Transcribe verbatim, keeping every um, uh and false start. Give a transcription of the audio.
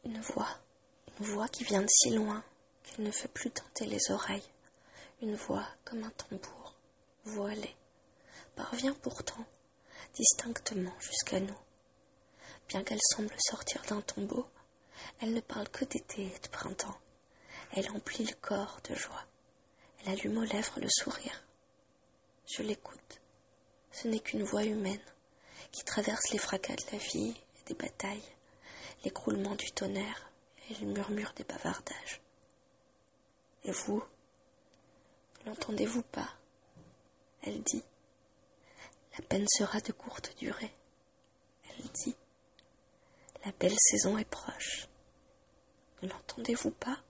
Une voix, une voix qui vient de si loin qu'elle ne fait plus tenter les oreilles. Une voix comme un tambour, voilée, parvient pourtant distinctement jusqu'à nous. Bien qu'elle semble sortir d'un tombeau, elle ne parle que d'été et de printemps. Elle emplit le corps de joie. Elle allume aux lèvres le sourire. Je l'écoute. Ce n'est qu'une voix humaine qui traverse les fracas de la vie et des batailles, l'écroulement du tonnerre et le murmure des bavardages. Et vous, ne l'entendez-vous pas? Elle dit. La peine sera de courte durée. Elle dit. La belle saison est proche. Ne l'entendez-vous pas?